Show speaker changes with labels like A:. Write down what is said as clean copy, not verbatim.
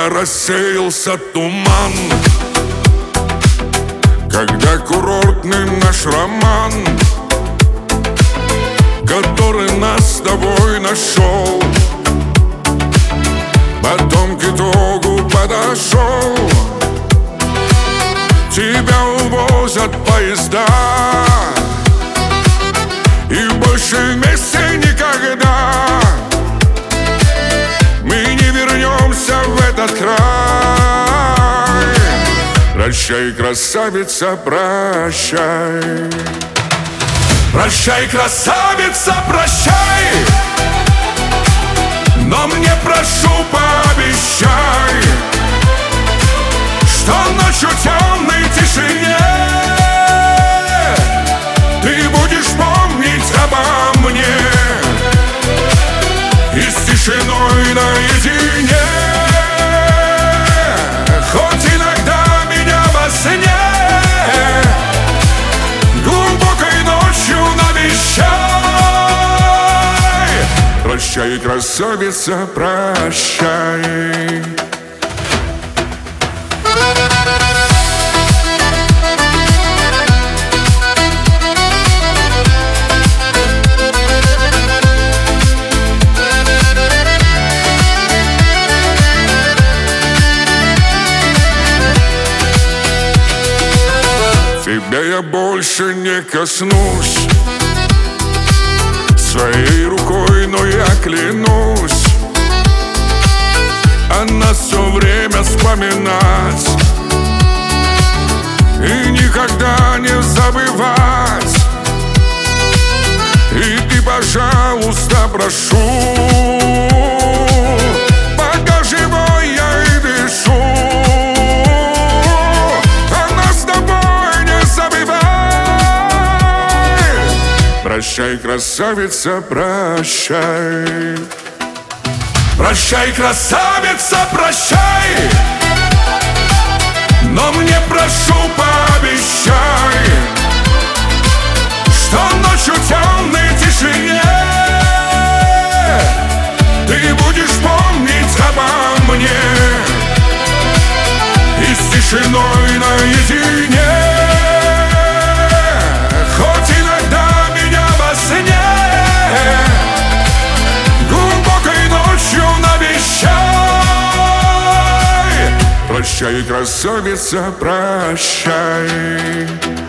A: Когда рассеялся туман, когда курортный наш роман, который нас с тобой нашел, потом к итогу подошел. Тебя увозят поезда, и больше вместе никогда мы не вернемся в этот край. Прощай, красавица, прощай. Прощай, красавица, прощай. Но мне, прошу, пообещай, что ночью темной тишине ты будешь помнить обо мне, и с тишиной наедине, хоть иногда меня во сне глубокой ночью навещай. Прощай, красавица, прощай. Тебя я больше не коснусь своей рукой, но я клянусь о нас все время вспоминать и никогда не забывать. И ты, пожалуйста, прошу, пока живой я и дышу, прощай, красавица, прощай. Прощай, красавица, прощай. Но мне, прошу, пообещай, что ночью темной тишине ты будешь помнить обо мне, и с тишиной наедине, хоть иногда глубокой ночью навещай. Прощай, красавица, прощай.